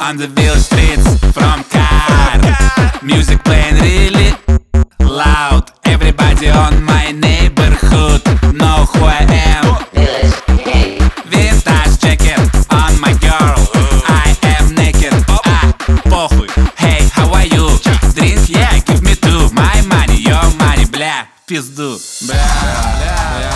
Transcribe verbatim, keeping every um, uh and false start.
on the village streets from car. Music playing really loud. Everybody on my neighborhood know who I am. Vintage jacket on my girl. I am naked. Ah, похуй. Hey, how are you? Drink, yeah, give me two. My money, your money, бля, пизду. Бля, бля, бля.